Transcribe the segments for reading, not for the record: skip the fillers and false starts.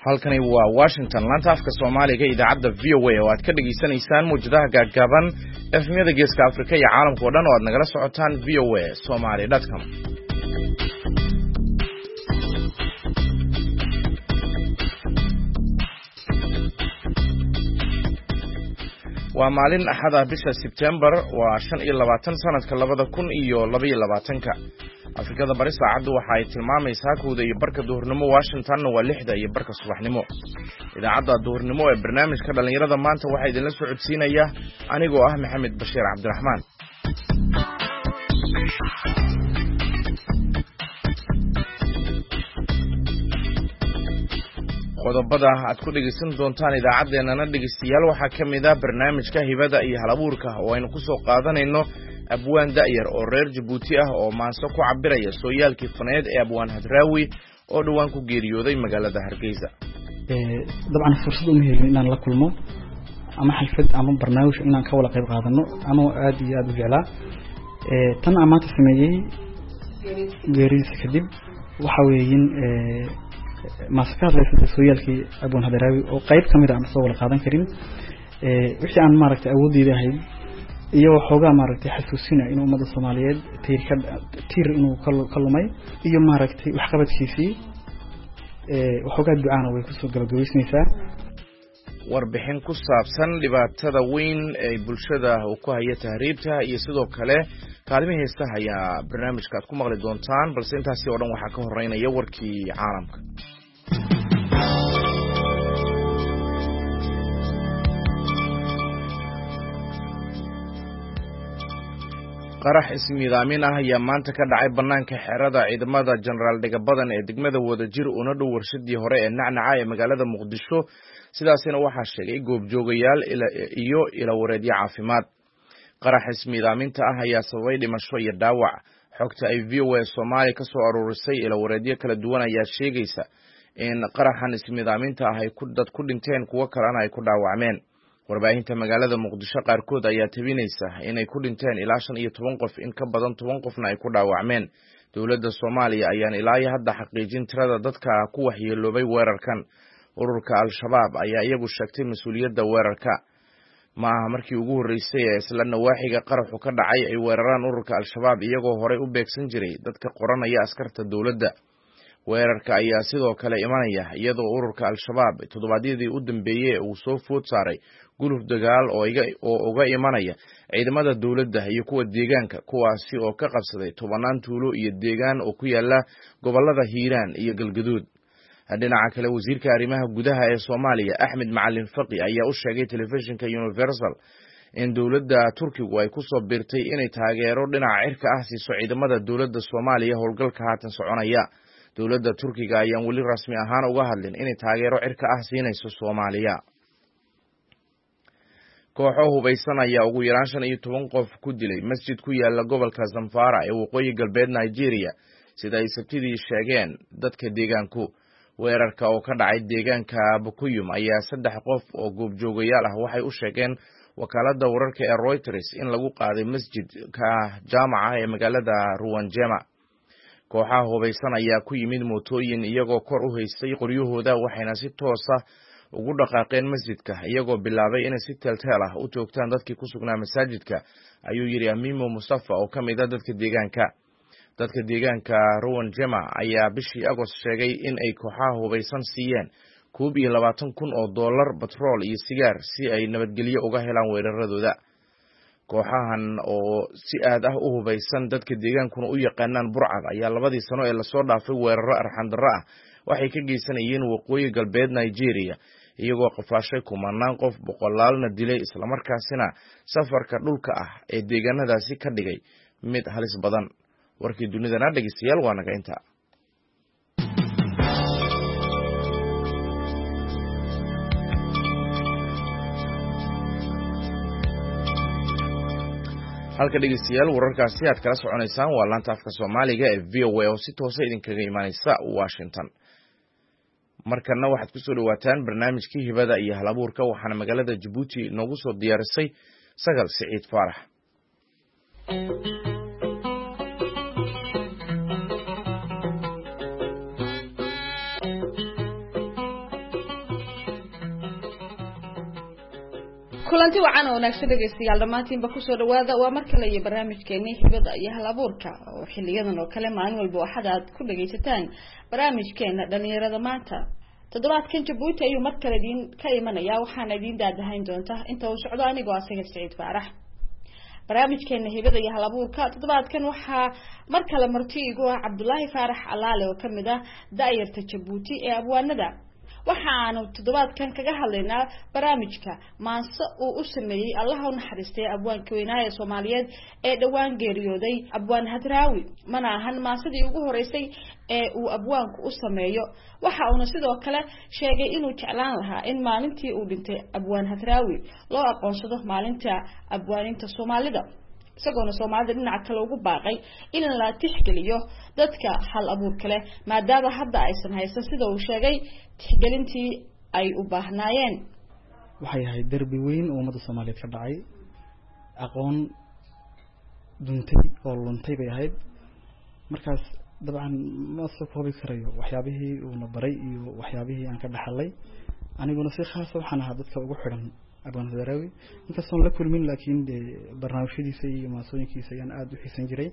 halkani waa Washington laanta afka Soomaaliga idaacadda VOA oo aad ka dhageysanaysaan muujadaha gaagaaban efmiyada geeska Afrika iyo caalamka oo dhan oo aad nagala socotaan voasomali.com. waa maalin axada bisha September waa 25 sanadka 2022 Afrikada bari saacadu waxa ay tilmaamaysaa kooda iyo barka duhurnimo Washington waa 6 iyo barka subaxnimo idaacadda duhurnimo ee barnaamijka dhalinyarada maanta waxa idin la socodsiinaya anigoo ah Maxamed Bashiir Cabdiraxmaan qodobada aad ku dhageysan doontaan idaacadeena dhageystayaal waxa kamid ah barnaamijka hibada iyo halabuurka oo aynu ku soo qaadanayno abwaan da'yar oo reer Djibouti ah oo maanso ku cabiraya sooyaalkii faneed ee abwaan Hadraawi oo dhawaan ku geeriyooday magaalada Hargeysa dabcan fursad u muhiim inaan la kulmo ama xalfad ama barnaamij inaan ka wada qayb qaadano ama aad iyo aad u jeclaa tan amaanta sameeyay geeridiisa kadib waxa weeyeen maskaxda leeyahay sooyaalkii abwaan Hadraawi oo qayb kamid ah soo wada qaadan karin wixii aan maaragtay awoodeyda ahayd iyo xoogaa maaragtay xasuusina in ummadda Soomaaliyeed tiir inuu ka lumay iyo maaragtay wax qabadkiisii xoogaa ducaana way ku soo gabagabaysanaysaa warbixin ku saabsan dhibaatada weyn ee bulshada uu ku hayo tahriibta iyo sidoo kale kaalmihiisa ayaa barnaamijka aad ku maqli doontaan balse intaasi oo dhan waxa ka horeynaya warkii caalamka qarax ismiidaamin ah ayaa maanta ka dhacay banaanka xerada ciidamada General Dagabadan ee degmada Wadajir una dhow warshadii hore ee Nacnaca ee magaalada Muqdisho sidaasina waxa sheegay goobjoogayaal iyo ila wareedyo caafimaad qarax ismiidaaminta ah ayaa sababay dhimasho iyo dhaawac xogta ay VOA Soomaali ka soo aruurisay ila wareedyo kala duwan ayaa sheegaysa in qaraxan ismiidaaminta ah ay dad ku dhinteen kuwa kalena ay ku dhaawacmeen warbaahinta magaalada Muqdisho qaarkood ayaa tabinaysa inay ku dhinteen ilaa 15 qof in ka badan 10 qofna ay ku dhaawacmeen dawladda Soomaaliya ayaan ilaa hadda xaqiijin tirada dadka ku waxyeeloobay weerarkan ururka Al-Shabaab ayaa iyagu sheegtay mas'uuliyadda weerarka ma aha markii ugu horeysay ee isla nawaaxiga qaraxu ka dhacay ay weeraraan ururka Al-Shabaab iyagoo hore u beegsan jiray dadka qoranaya askarta dawladda weerarka ayaa sidoo kale imanaya iyadoo ururka Al-Shabaab toddobaadyadii u dambeeyay uu soo food saaray guluf dagaal oo uga imanaya ciidamada dawladda iyo kuwa deegaanka kuwaasi oo ka qabsaday 10 tuulo iyo deegaan oo ku yaala gobolada Hiiraan iyo Galgaduud dhinaca kale wasiirka arrimaha gudaha ee Soomaaliya Axmed Macalin Faqi ayaa u sheegay telefishinka Universal in dawladda Turkigu ay ku soo biirtay inay taageero dhinaca cirka ah siiso ciidamada dawladda Soomaaliya howlgalka haatan soconaya dawladda Turkiga ayaan wali rasmi ahaan uga hadlin inay taageero cirka ah siinayso Soomaaliya kooxo hubaysan ayaa ugu yaraan 15 qof ku dilay masjid ku yaala gobolka Zamfara ee waqooyi galbeed Nigeria sida ay sabtidii sheegeen dadka deegaanku weerarka oo ka dhacay deegaanka Bukuyum ayaa 3 qof oo goobjoogayaal ah waxay u sheegeen wakaaladda wararka ee Reuters in lagu qaaday masjidka jaamaca ee magaalada Ruwanjema kooxaha hubaysan ayaa ku yimid mootooyin iyagoo kor u haystay qoryahooda waxayna si toos ah ugu dhaqaaqeen masjidka iyagoo bilaabay inay si teel ah u toogtaan dadkii ku sugnaa masaajidka ayuu yiri Amimo Mustafa oo kamid ah dadka deegaanka Ruwanjema ayaa bishii Agost sheegay in ay kooxaha hubaysan siiyeen $20,000 batrool iyo sigaar si ay nabadgelyo uga helaan weeraradooda kooxahan oo si aad ah u hubaysan dadka deegaankuna u yaqaanaan burcad ayaa 2 sano ee la soo dhaafay weeraro arxan darro ah waxay ka geysanayeen waqooyi galbeed Nigeria iyagoo qafaashay kumanaan qof boqolaalna dilay isla markaasina safarka dhulka ah ee deegaanadaasi ka dhigay mid halis badan warkii dunidana dhageystayaal waa naga inta halka dhageystayaal wararkaasi aad kala soconaysaan waa laanta afka Soomaaliga ee VOA oo si toos ah idinkaga imaanaysa Washington markana waxaad ku soo dhawaataan barnaamijkii hibada iyo halabuurka waxaana magaalada Djibouti noogu soo diyaarisay Sagal Saciid Faarax kulanti wacan oo wanaagsan dhageystayaal dhamaantiinba ku soo dhawaada waa mar kale iyo barnaamijkeennii hibada iyo hal abuurka oo xilliyadan oo kale maalin walba waxaad aad ku dhageysataan barnaamijkeena dhalinyarada maanta toddobaadkan Jabuuti ayuu mar kale idin ka imanaya waxaana idin daadahayn doonta inta uu socdo anigoo asaga Saciid Faarax barnaamijkeena hibada iyo hal abuurka toddobaadkan waxaa mar kale marti igu ah Cabdullaahi Faarax Alaale oo kamid ah daayirta Jabuuti ee abwaanada waxaanu toddobaadkan kaga hadlaynaa barnaamijka maanso uu u sameeyay Allah u naxariistay abwaanka weynaa ee Soomaaliyeed ee dhawaan geeriyooday abwaan Hadraawi mana ahan maasadii ugu horeysay ee uu abwaanku u sameeyo waxa uu sidoo kale sheegay inuu jeclaan lahaa in maalintii uu dhintay abwaan Hadraawi loo aqoonsado maalinta abwaaninta Soomaalida isagoo Soomaalida dhinaca kale ugu baaqay in la tixgeliyo dadka hal abuur kale maadaama hadda aysan haysan sida uu sheegay tixgelintii ay u baahnaayeen waxay ahayd darbi weyn oo ummadda Soomaaliyeed ka dhacay aqoon duntay oo luntay bay ahayd markaas dabcan ma soo koobi karayo waxyaabihii uu na baray iyo waxyaabihii aan ka dhaxalay aniguna si khaas ah waxaan ahaa dadka ugu xiran abaan Hadraawi inkastoo la kulmin laakiin barnaamijyadiisa iyo maasooyinkiisa ayaan aad u xiisan jiray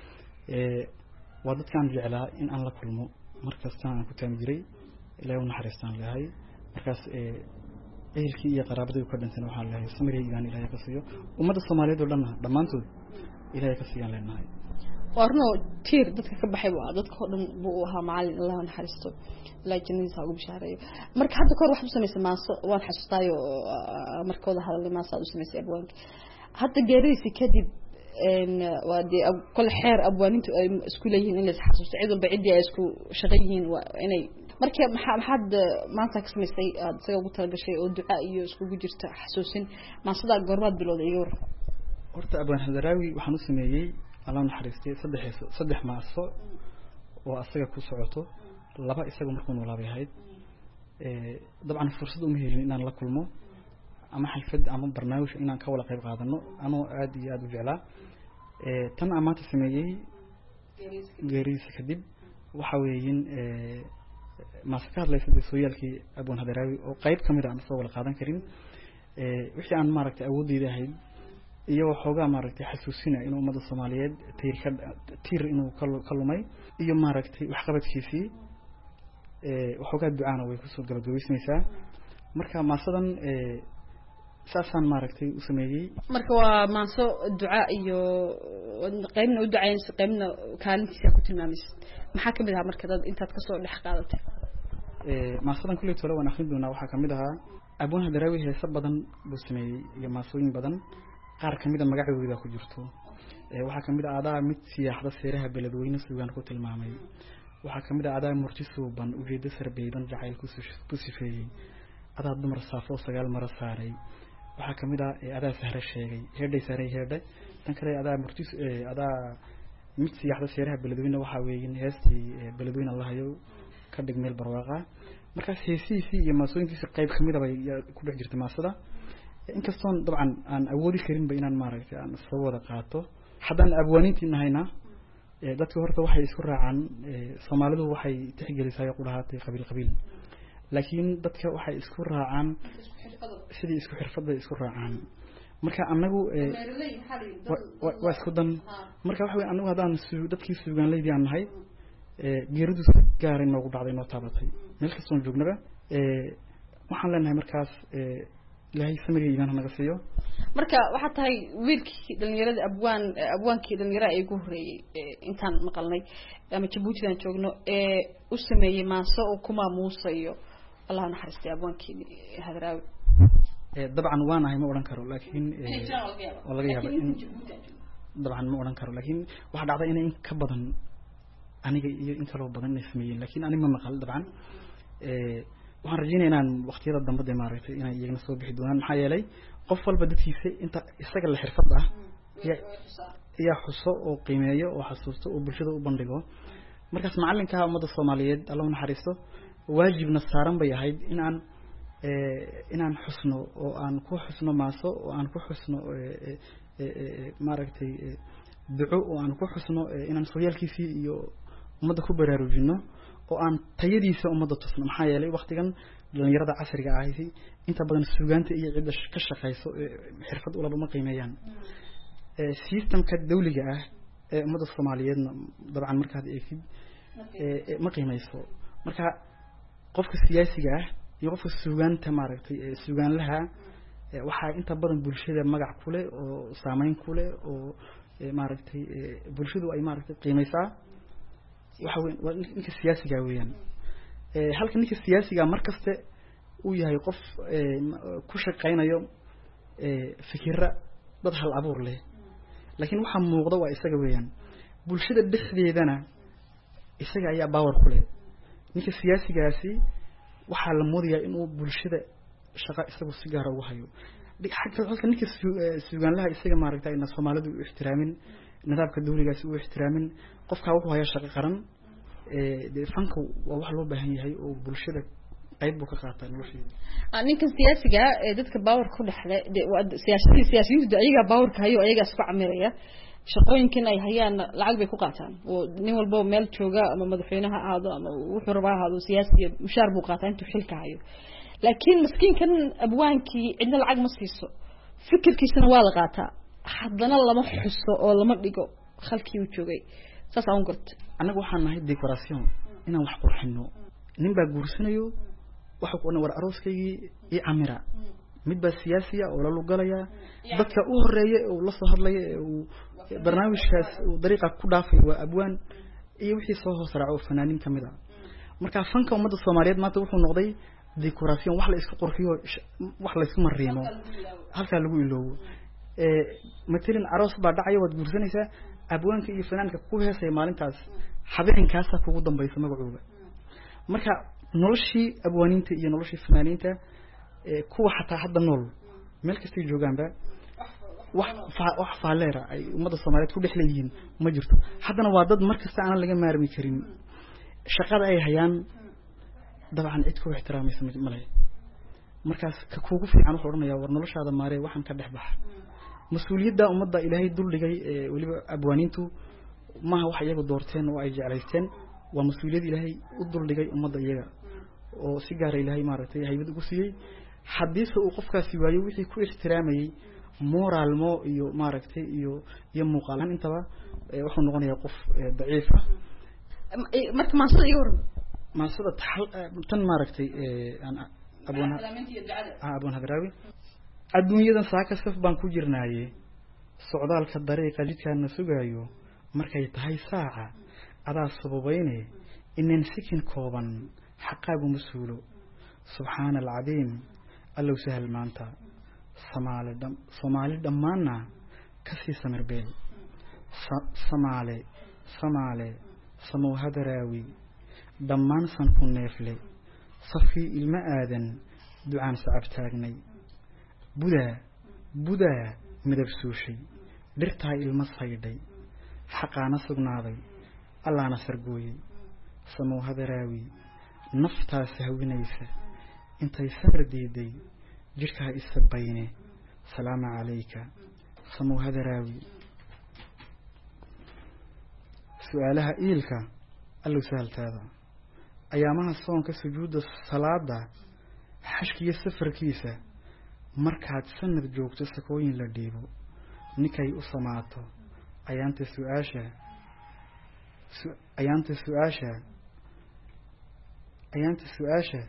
waa dadkaan jeclaa in aan la kulmo markasta aan ku taami jiray ilaahay u naxariistaan leeyahay markaas ehelkii iyo qaraabadii ka dhintay waxaan leeyahay samirigan ilaahay ka siiyo ummadda Soomaaliyeed oo dhan dhamaantood ilaahay ka siiyaan leenahay warno tiir dadka ka baxay waa dadka oo dhan buu ahaa macallin Allah u naxariisto la jannadiisa ugu bishaareeyo marka hadda kor wax u sameysay maaso waan xasuustaayo markooda hadalay maaso u sameysay abwaanka hadda geeridiisa kadib وادي كل حير أبوانين سكوليين اللي تحسوا عيدوا بعيد يا سكو شغيين وإني مركب محد ما تكسم السيء سووا بطل شيء والدعاء يسكو جرت حسوسين ما صدق قربات بلود يور ورت أبوان حذراوي وحنوس ميجي الله نحرستي صدح مع الصو وأصيغ كوسعته لبا إسقوا مركون ولا بيهايد طبعا فرصة مهيل إن الله كلمه أما حلفد أما برنامج إن كولا قيب قادنو أنا عادي جعلا تم أمات السماجي جريس كدب وحويين ما سكر ليس بسويل كي أبون هذراوي وقيب كمير عن صور القادم كريم وش عن مارك أودي ذهين يو حوجا مارك حسوسنا إنه مدى الصوماليات تير إنه كلو ماي يو مارك وحقبت كيسي وحوجا دعانا ويكسر قبل جويس نساء مركا ما صدن ساسان ماركتي وسميجي مركوا مانسو الدعاء iyo qaybna u ducaynaysa qaybna kaalintiisa ku tilmaamaysa maxaa kamid ah marka dad intaad ka soo dhex qaadatay maasadan kulli tolo waan akhrin doonaa waxa kamid ah abun Hadraawi heesa badan buu sameeyay iyo maasooyin badan qaar kamid ah magacooda ku jirto waxa kamid ah adaa mid siyaaxda seeraha beledweyne suugaan ku tilmaamay waxa kamid ah adaa murti suuban ujeedo sarbeeban jacayl ku sifeeyay adaa dumar saafo sagaal mar saaray waxa kamid ah adaa sahra sheegay heeday saaray heeday tan kale adaa murtis adaa mid siyaaxda seeraha beledweyne waxa weeyeen heestii beledweyne Allah ayo ka dhig meel barwaaqa markaas heesiisi iyo maasooyinkiisa qayb kamid ah ku dhex jirtay maasada inkastoo dabcan aan awoodi karin ba inaan maaragtay aan soo wada qaato haddaan abwaanintii nahayna dadku horta waxay isku raacaan Soomaalidu waxay tixgelisay qurahaatay qabiil laakiin dadka waxay isku raacaan sidii isku xirfadda isku raacaan marka anagu waa isku dan marka waxa weey anagu hadaan dadkii suugaan leeyahay aan nahay geeridu gaar inoo dhacday noo taabatay meel kasta oo joognaba waxaan leenahay markaas ilaahay samiriga naga siiyo marka waxa tahay wiilkii dhalinyarada abwaankii dhalinyarada ay ugu horeeyay intaan maqalnay ama Jabuuti aan joogno u sameeyay maaso oo kuma muusayo الله نحرستي أبوانكي هذراوي طبعا وانا هي ما أوران كارو لكن والله جيها طبعا ما أوران كارو لكن واحد عطى إن كبدن أنا إن كلو بدن اسمي لكن أنا ما مقال طبعا وحن رجينا إن وقت يلا الدم بدي معرفة إن يجينا صوب بحدوان محيا لي قفل بدت في أنت استقل الحرفة ده يا حصة وقيمية وحسوسته وبرشده وبندقه مركز معلم كها مدة الصوماليات الله نحرسته واجب نصارن بيهايد إن عن حسنه وعن كو حسنه ماسو وعن كو حسنه ماركتي دعو وعن كو حسنه إن عن سويال كيسي يو مدة كبرى رجنا oo aan tayadiisa ummadda tusno maxaa yeelay waqtigan dhalinyarada casriga ahi inta badan suugaanta iyo cidda ka shaqeyso xirfad u laba qiimeeyaan systemka dawliga ah ee ummadda Soomaaliyeedna dabcan markaad eegtid ma qiimeyso marka qofka siyaasiga ah iyo qofka suugaanta maaragtay suugaanlaha waxa inta badan bulshada magac ku leh oo saameyn ku leh oo maaragtay bulshadu ay maaragtay qiimeysaa waxa weyn ninka siyaasiga weeyaan halka ninka siyaasiga markaste uu yahay qof ku shaqeynayo fikirra dad hal abuur leh laakiin waxa muuqda waa isaga weeyaan bulshada dhexdeedana isaga ayaa power ku leh ninka siyaasigaasi waxa la moodayaa inuu bulshada shaqa isagu si gaar ah u hayo halka ninka suugaanlaha isaga maaragtay in Soomaalidu u ixtiraamin nidaamka dawligaasi u ixtiraamin qofka wuxuu hayaa shaqo qaran fanku waa wax loo baahan yahay oo bulshada qayb buu ka qaataa noloshiisa ninkan siyaasiga dadka power ku dhaxle siyaasiyiintu ayaga power ka hayo ayaga isku camiraya shaqooyinkan ay hayaan lacag bay ku qaataan oo nin walba meel jooga ama madaxweynaha aado ama wuxuu rabaa aado siyaasiga mushaar buu qaataa intuu xilka hayo laakiin miskiinkan abwaankii cidna lacag ma siiso fikirkiisana waa la qaataa haddana lama xuso oo lama dhigo khalkii uu joogay saas aan gartay anagu waxaan nahay decoration inaan wax qurxino nin baa guursanayo waxa ku war arooskaygii iyo camira mid baa siyaasiya oo la lugalaya dadka u horeeyay oo la soo hadlaya oo barnaamijkaas oo dariiqa ku dhaafay waa abwaan iyo wixii soo hoos raaco fanaaniin kamid ah marka fanka ummadda Soomaaliyeed maanta wuxuu noqday decoration wax la isku qurxiyo wax la isku mariimo halka lagu iloobo مثلاً عروس بعد عيوة جورسنيسة أبوانك يفنانك كوها سي مالنتاس حبيبين كاسة كوجودن بيسمى بعوبة مركا نلشي أبوانين تي نلشي فنانين تا كوا حتى حد النول ملك استي جوجان با wax faaleera ay umada Soomaaliyeed ku dhexleeyeen ma jirto haddana waa dad markasta aan laga maarmi karin shaqada ay hayaan dabcan cid ku ixtiraamaysa ma leh markaas ka kuugu fiican wuxuu oranayaa war noloshaada maarey waxaan ka dhex bax mas'uuliyadda umada Ilaahay dul dhigay waliba abwaaniintu ma wax iyagu doorteen oo ay jeclaysteen waa mas'uuliyad Ilaahay u dul dhigay umada iyaga oo si gaar ah Ilaahay maaragtay haybad ugu siiyay haddii uu qofkaasi waayo wixii ku ixtiraamayay moral mo iyo maaragtay iyo muuqalan intaba wuxuu noqonayaa qof daciif ah marka ma soo yoro ma soo tan maaragtay aan abuna hadraawi adduunyadan saaka saf baan ku jirnaaye socdaalka dariiqa jidkaana sugaayo markay tahay saaca adaa sababayne inaan sikin kooban xaqaagu masuulo subxaana alcadiim allow sahal maanta Soomaali dhammaanna ka sii samirbeel Soomaali samow hadaraawi dhammaan san ku neefle safii ilma aadan ducaan sacab taagnay budaa midab suushay dhirtaa ilma saydhay xaqaana sugnaaday allaana sargooyay samow hadaraawi naftaas hawinaysa intay samir diiday jidhka isabayne salaam alayka samow hadaraawi su'aalaha iilka allow sahaltaada ayaamaha soonka sujuuda salaada xashkiya safarkiisa markaad sanad joogto sakooyin la dhiibo ninkay u samaato ayaanta su'aasha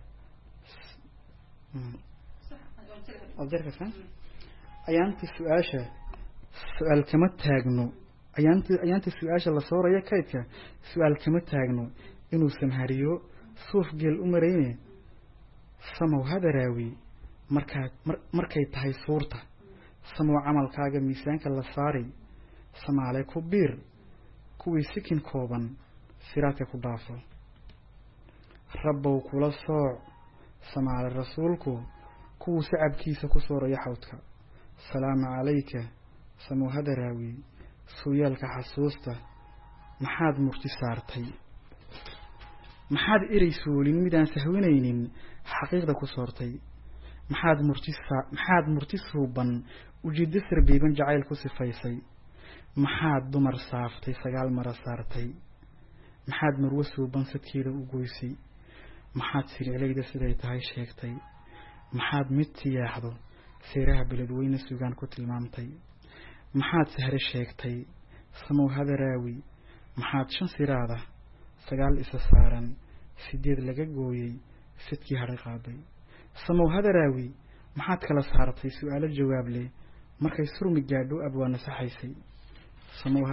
ayaanta su'aasha su'aal kama taagno ayaanta su'aasha la sooraya kaydka su'aal kama taagno inuu samhariyo suuf geel u marayne samow hadaraawi markay tahay suurta samow camalkaaga miisaanka la saaray Soomaali ku biir kuwii sikin kooban siraadka ku dhaafo rabbow kula sooc Soomaali rasuulku kuwa sacabkiisa ku sooraya xawdka salaam alayka samow hadaraawi sooyaalka xasuusta maxaad murti saartay maxaad ereysoolin midaan sahwanaynin xaqiiqda ku soortay maxaad murti suuban ujeedda sarbeeban jacayl ku sifaysay maxaad dumar saaftay sagaal mara saartay maxaad marwo suuban sadkeeda u goysay maxaad sircilayda siday tahay sheegtay maxaad mid tiyaaxdo seeraha beledweyne sugaan ku tilmaamtay maxaad sahre sheegtay samow hadaraawi maxaad 5 siraada 9 isa saaran 8 laga gooyay sidkii haray qaaday samow hadaraawi maxaad kala saartay su'aalo jawaab leh markay surmi gaadho abwaana saxaysay samow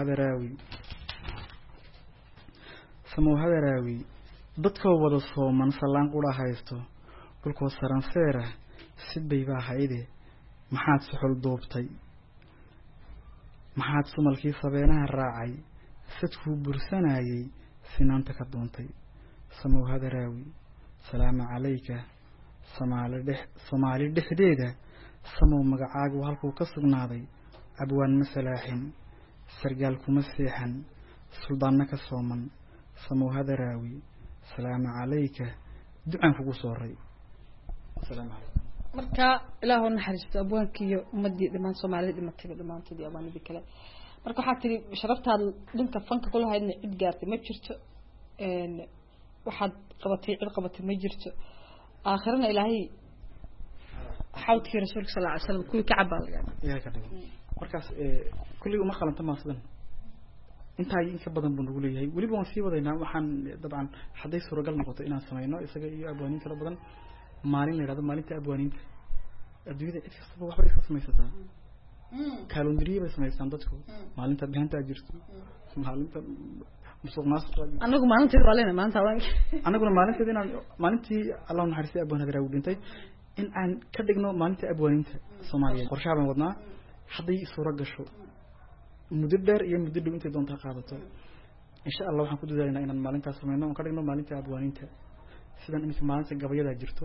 hadaraawi dadkoo wada sooman salaan qura haysto dhulkoo saran seera sidbay baa hayde maxaad suxul duubtay maxaad sumalkii sabeenaha raacay sadkuu bursanayay sinaanta ka doontay samow hadaraawi salaamu calayka Soomaali dhexdeeda samow magacaagu halkuu ka sugnaaday abwaan ma salaaxin sargaal kuma seexan suldaanna ka sooman samow hadaraawi salaamu calayka ducaan kugu sooray salaamu calaykum marka ilaahu naxariisto abwaankiyo ummadii dhimaan Soomaalida dhimatay dhamaantoodii abaanidii kale marka waxa tiri sharaftaad dhinka fanka kula haydna cid gaartay ma jirto waxaad qabatay ma jirto آخرنا إلهي حاولت في رسولك صلى الله عليه وسلم كل كعبة يا كده مركز كل يوم خلنا تما صدق أنت هاي إنك بدن بنقولي هاي ولي بنصيب هذا وحن طبعا حديث رجال نقطة إنا سمعنا إسقى أبوانين كلا بدن مالين لهذا مالين تأبوانين الدنيا ده إيش واحد يخص ما يستا كالندري بس ما يستندتكو مالين تبهن تأجرت مالين تب مسوق ناس أنا قم مالين تقولين ما أنت وين أنا قلنا مالين تدينا مالين تي الله نحرسي أبوان هذا راودين تي إن أن كدقنا مالين تأبوانين سوماليا ورشابا وضنا حدي صورة قشو مدبر يوم مدبر أنت دون تقابته إن شاء الله وحنقول ذلك إن مالين تسمعنا وكدقنا مالين تأبوانين سيدنا إنك مالين تقبيل أجرتو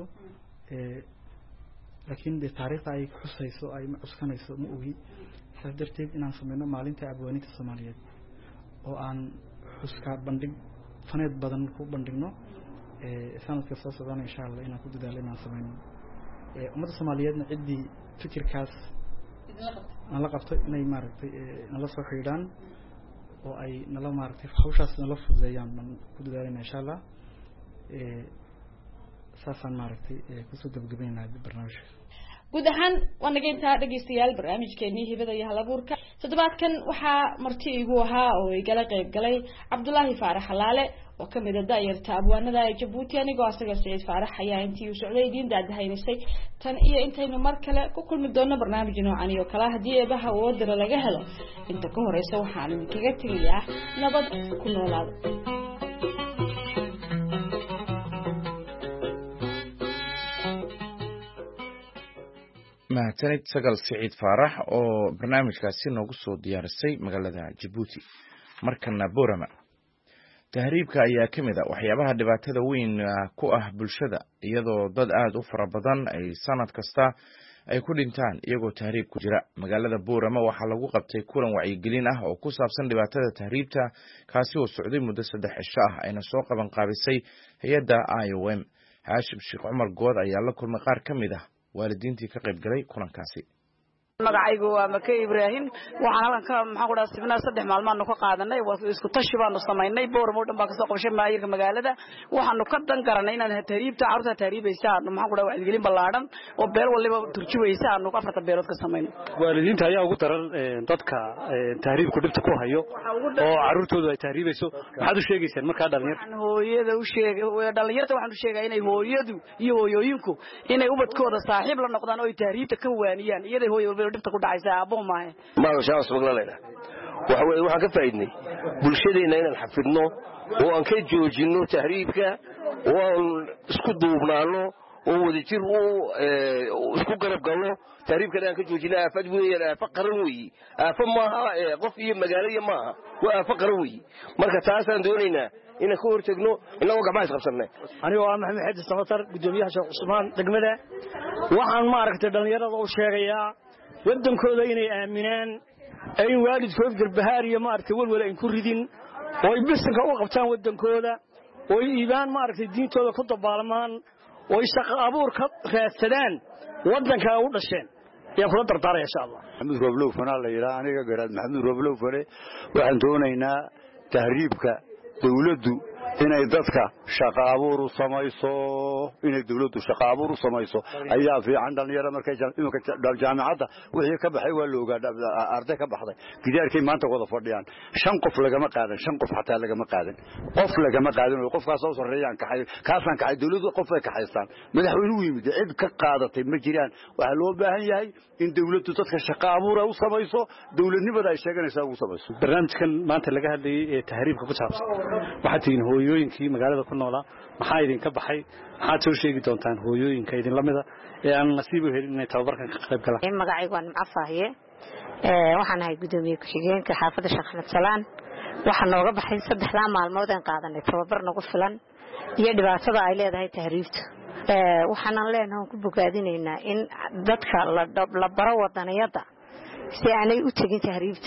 لكن ده تاريخ أي حسيسو أي أسكنيسو مؤوي سدرتيب إن سمعنا مالين تأبوانين سوماليا وأن حسكا بندق فنيد بدن كو بندقنا سنة كسر سدان إن شاء الله إن كود ذلك إن سمعنا أمد الصوماليين عندي فكر كاس نلاقفت إن يمارك نلاصق حيران وأي نلا مارك خوشاس نلف زيان من كود ذلك إن شاء الله سافن مارك كسود بجبين هذا البرنامج guud ahaan waan nageyntaa dhageystayaal barnaamijkeenii hibada iyo halabuurka toddobaadkan waxaa marti igu ahaa oo igala qayb galay Cabdullaahi Faarax Halaale oo kamid ah daayirta abwaanada ee Djibouti anigoo asaga Saciid Faarax ayaa intii uu socday diin daadahaynaysay tan iyo intaynu mar kale ku kulmi doono barnaamij noocan iyo kala hadii eebaha wadada laga helo inta ka horeysa waxaan idinkaga tagayaa nabad ku noolaada mahadsanid sagal Saciid Faarax oo barnaamijkaasi noogu soo diyaarisay magaalada Djibouti markana Boorama tahriibka ayaa kamid ah waxyaabaha dhibaatada weyn ku ah bulshada iyadoo dad aad u fara badan ay sanad kasta ay ku dhintaan iyagoo tahriib ku jira magaalada Boorama waxaa lagu qabtay kulan wacyigelin ah oo ku saabsan dhibaatada tahriibta kaasi oo socday muddo 3 cisho ah ayna soo qaban qaabisay hay'adda IOM Haashim Sheekh Umar Good ayaa la kulmay qaar kamid ah waalidiintii ka qayb galay kulankaasi magacaygu waa Makay Ibrahim waxaan halkan ka maxaan ku dhaasibnaa 3 maalmood ka qaadanay isku tashi baanu sameynay Booramo dhan baa ka soo qabshay maayirka magaalada waxaanu ka dan garanay inaan tahriibta carruurta tahriibaysa maxaan ku dhaawacay gelin ballaaran oo beel waliba turjubaysa aanu afarta beelood ka sameeyno waalidiinta ayaa ugu daran dadka tahriibku dhibta ku hayo oo carruurtoodu ay tahriibayso maxaad u sheegaysaan marka dhalinyarada hooyada u sheegay dhalinyarada waxaan u sheegay inay hooyadu iyo hooyooyinku inay ubadkooda saaxiib la noqdaan oo ay tahriibta ka waaniyaan iyada hooyada dhibta ku dhacaysa abo maahe ma shaa suuqlalayna waxaan ka faa'iidnay bulshadeena inaan xafidno oo aan ka joojino tahriibka oo isku duubnaano oo wadajir isku garab galno tahriibka aan ka joojino aafad weeyaan aafad qaran weey aafad maaha qof iyo magaalo maaha waa aafad qaran weey marka taasaan doonaynaa inaan ka hortagno inagoo gacmaha isqabsanay anigoo ah Maxamed Xadi Samatar gudoomiyaha Sheekh Cusmaan degmada waxaan ma aragtay dhalinyarada u sheegayaa wadankooda inay aaminaan ay waalidkood garbahaar iyo ma aragtay walwal ay ku ridin oo ay bisanka u qabtaan wadankooda oo ay iibaan ma aragtay diintooda ku dabaalmaan oo ay shaqo abuur ka raadsadaan wadanka u dhasheen yaa kula dardaaraya insha Allah Maxamed Roblow fana la yiraahdo aniga garaad Maxamed Roblow fare waxaan doonaynaa tahriibka dawladdu inay dadka shaqo abuur u samayso ayaa fiican dhalinyaro markay jaamacadda wixii ka baxay waa la ogaa arday ka baxday gidaarkay maanta wada fadhiyaan 5 qof lagama qaadan 5 qof xataa lagama qaadan oo qofkaas soo sareeyaan kaasan kacay dawladdu qof ay ka haystaan madaxweynuhu yimid cid ka qaadatay ma jiraan waxa loo baahan yahay in dawladdu dadka shaqo abuur u samayso dawladnimada ay sheeganaysaa ugu samayso barnaamijkan maanta laga hadlayay ee tahriibka ku saabsan waxa tiin hooyooyinkii magaalada ku noolaa maxaa idin ka baxay maxaad soo sheegi doontaan hooyooyinka idin lamida ee aan nasiib u helin inay tababarkan ka qayb galaan magacaygu waan Macfaahiye waxaan ahay gudoomiye ku-xigeenka xaafadda Sheekh Axmed Salaan waxaan nooga baxay 3 maalmood aan qaadanay tababar nagu filan iyo dhibaatada ay leedahay tahriibta waxaan leenahay ku bogaadinaynaa in dadka la baro wadaniyada si aanay u tagin tahriibta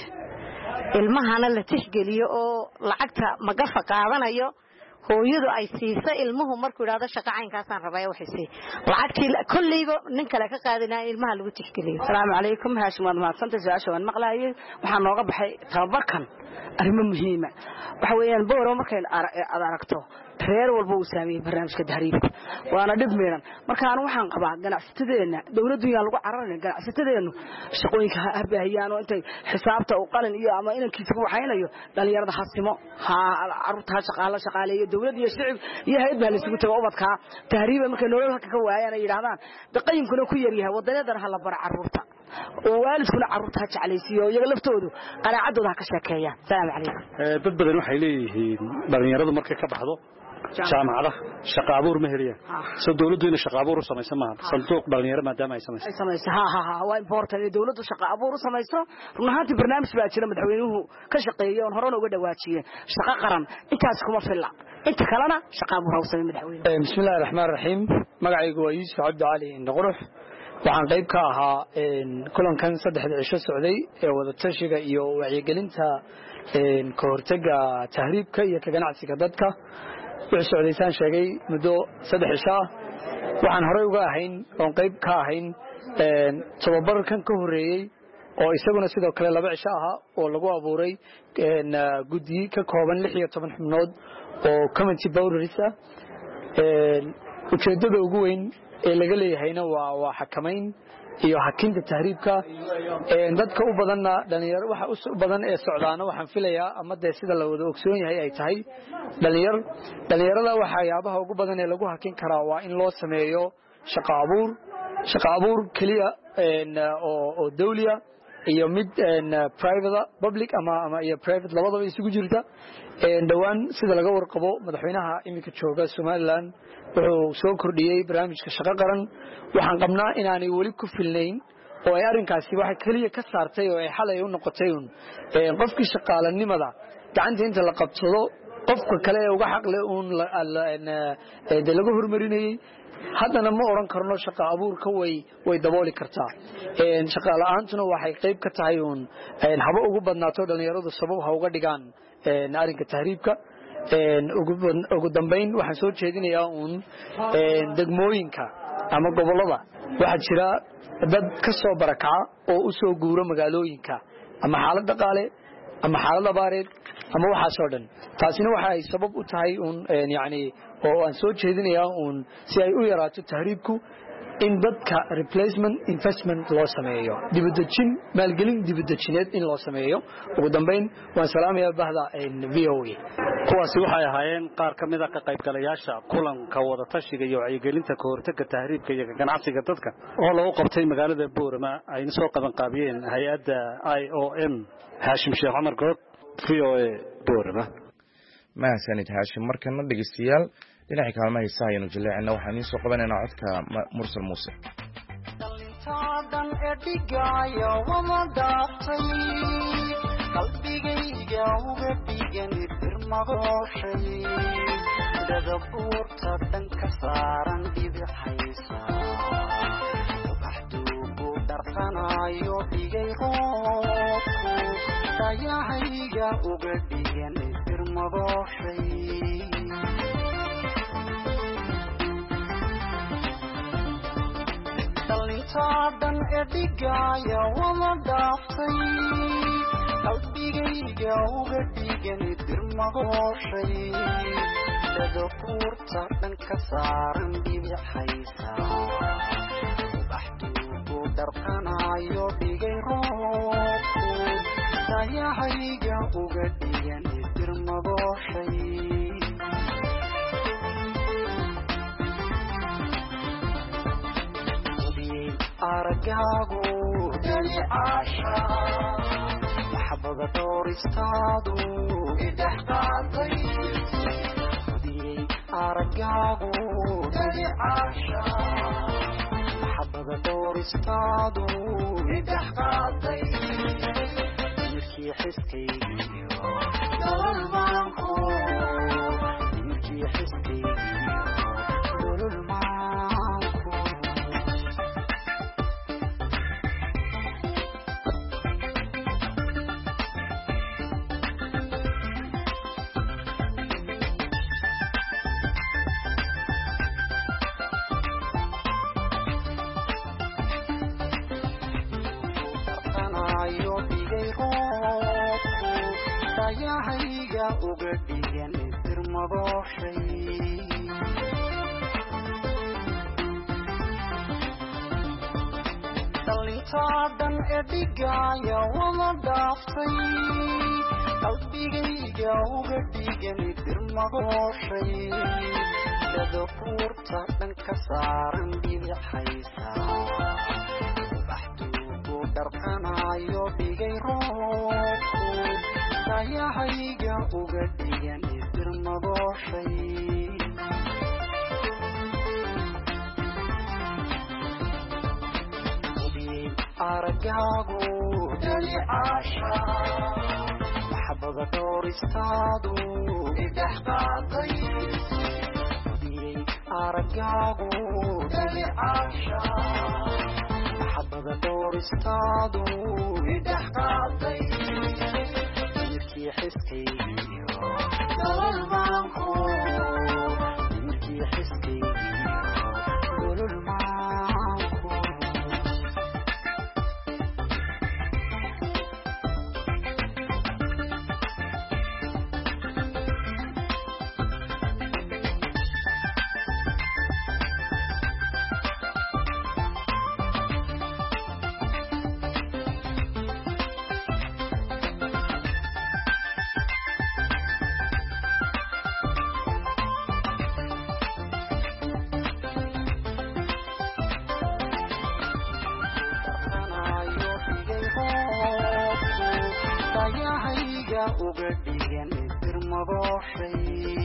ilmahana la tixgeliyo oo lacagta magafa qaadanayo hooyadu ay siisa ilmuhu markuu yiraahdo shaqo caynkaasaan rabay waxay si lacagtii kulliiba nin kale ka qaadinaa ilmaha lagu tixgeliyo assalaamu calaykum haashim waad mahadsantahay su'aasha waan maqlaayay waxaan nooga baxay tababarkan arrimo muhiim ah waxa weeyaan booro markay aragto reer walba uu saameeyay barnaamijka tahriibka waana dhib meeran marka aan waxaan qabaa ganacsatadeena dawladdu yaa lagu cararay ganacsatadeenu shaqooyinka habaahiyaan oo intay xisaabta u qalin iyo ama inankiisa ku waxaynayo dhalinyarada hasimo carruurta shaqaaleeyo dawladda iyo shicib iyo hay'ad baa la isugu tago ubadka tahriiba markay nolol halka ka waayaan ay yiraahdaan daqayinkuna ku yar yahay wadanadan hala bar carruurta oo waalidkuna carruurta jeclaysiyo iyaga laftoodu qaraacadooda ka sheekeeyaan salaam calaykum dad badan waxay leeyihiin dhalinyaradu markay ka baxdo jaamacada shaqo abuur ma heliyaan soo dawladdu inay shaqo abuur u samayso ma sanduuq dhalinyaro maadaama ay samayso waa important in dawladdu shaqo abuur u samayso runaantii barnaamij baa jira madaxweynuhu ka shaqeeyay oo hore uga dhawaajiyay shaqo qaran intaas kuma filla inta kalena shaqo abuur u sameeyay madaxweynuhu bismillaahir rahmaanir rahiim magacaygu waa Yuusuf Cabdi Cali Indaqurux waxaan qayb ka ahaa kulankan 3 cisho socday ee wada tashiga iyo wacyigelinta ka hortagga tahriibka iyo ka ganacsiga dadka wixii socdaysaan sheegay muddo 3 cisho waxaan hore uga ahayn oo qayb ka ahayn tababarkan ka horeeyay oo isaguna sidoo kale 2 cisho ah oo lagu abuuray guddi ka kooban 16 xubnood oo committee boards ujeedada ugu weyn ee laga leeyahayna waa xakamayn iyo hakinta tahriibka dadka u badanna dhalinyaro waxa u badan ee socdaana waxaan filayaa ama sida la wada ogsoon yahay ay tahay dhalinyarada waxyaabaha ugu badan ee lagu hakin karaa waa in loo sameeyo shaqo abuur kaliya oo dawliya iyo mid private public ama iyo private labadaba isugu jirta dhawaan sida laga warqabo madaxweynaha imika jooga Soomaaliland wuxuu soo kordhiyay barnaamijka shaqo qaran waxaan qabnaa inaanay wali ku filnayn oo ay arinkaasi waxa kaliya ka saartay oo ay xalay u noqotay qofkii shaqaalanimada gacanta inta la qabsado qofka kale ee uga xaq leh lagu hormarinayay haddana ma oran karno shaqo abuurka way dabooli kartaa shaqo la'aantuna waxay qayb ka tahay haba ugu badnaato dhalinyaradu sabab ha uga dhigaan arinka tahriibka ugu dambeyn waxaan soo jeedinayaa degmooyinka ama gobolada waxa jira dad ka soo barakaca oo u soo guuro magaalooyinka ama xaalad dhaqaale ama xaalad abaareed ama waxa soo dhan taasina waxa ay sabab u tahay oo aan soo jeedinayaa si ay u yaraato tahriibku in dadka replacement investment loo sameeyo dibadajin maalgelin dibadajineed in loo sameeyo ugu dambeyn waan salaamayaa bahda VOA kuwaasi waxay ahaayeen qaar ka mid ah ka qaybgalayaasha kulanka wada tashiga iyo wacyigelinta ka hortagga tahriibka iyo ganacsiga dadka oo lagu qabtay magaalada Boorama ayna soo qaban qaabiyeen hay'adda IOM Haashim Sheekh Cumar Good VOA Boorama mahadsanid Haashim markana dhageystayaal dhinaca kaalmaha heesaaynu jaleecna waxaan soo qabanaynaa codka Mursal Muuse dalintaadan edigayo wama daatay qalbigayga uga dhigan dirmadooshay dadabuurta dhanka saaran dhibixaysa ubaxduugu dharqanayo dhigay roobku dayahayga uga dhigan dirmadooshay dhalintaadan edhigaya wada dhaaftay qalbigayga uga dhigani dirmadooshay dhagafuurta dhanka saaran dhibixaysa ubaxduugu dharqanayo dhigay roobku dayahayga uga dhigani dirmadooshay aragaagu dali caasha maxabada dooristaadu idhex qaaday hudiyey aragaagu dali caasha maxabada dooristaadu idhex qaaday dimirkii xiskaygiyo nolol maanku dimirkii xiskaygiyo nolol maanku dayahayga uga dhigan dirmadooshay dhalintaadan edhigaya wada dhaaftay qalbigayga uga dhigan dirmadooshay dhagafuurta dhanka saaran dhibixaysa ubaxduugu dharqanayo dhigay roobku dayahayga uga dhigan dirmadooshay hudiyey aragaagu dali caasha maxabada dooristaadu idhex qaaday hudiyey aragaagu dali caasha maxabada dooristaadu idhex qaaday dimirkii xiskaygiyo nolol maanku dimirkii xiskaygiyo nolol maanku dayahayga uga dhigan dirmadooshay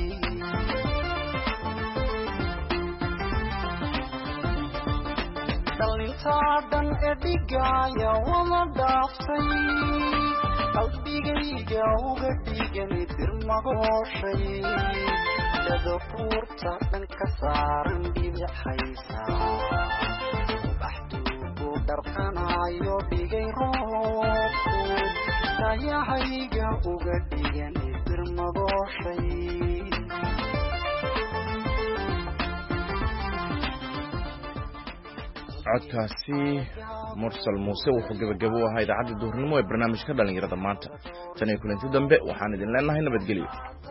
dhalintaadan edhigaya wada dhaaftay qalbigayga uga dhigan dirmadooshay dhagafuurta dhanka saaran dhibixaysa ubaxduugu dharqanayo dhigay roobku dayahayga uga dhigan dirmadooshay codkaasi mursal muuse wuxuu gabagabo u ahaa idaacadda duhurnimo ee barnaamijka dhalinyarada maanta tan iyo kulanti dambe waxaan idin leenahay nabadgelyo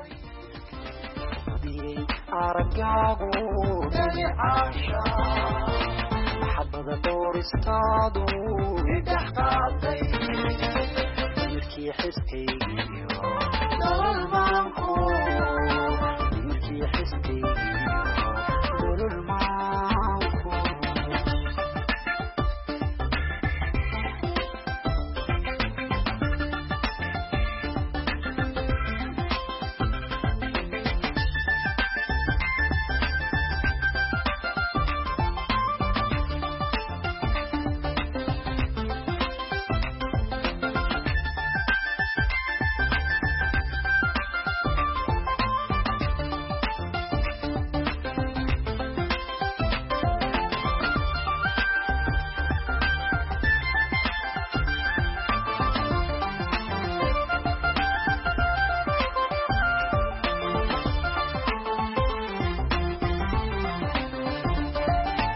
aragaagu dali caasha maxabada dooristaadu idhex qaaday dimirkii xiskaygiyo nolol maanku dimirkii xiskaygiyo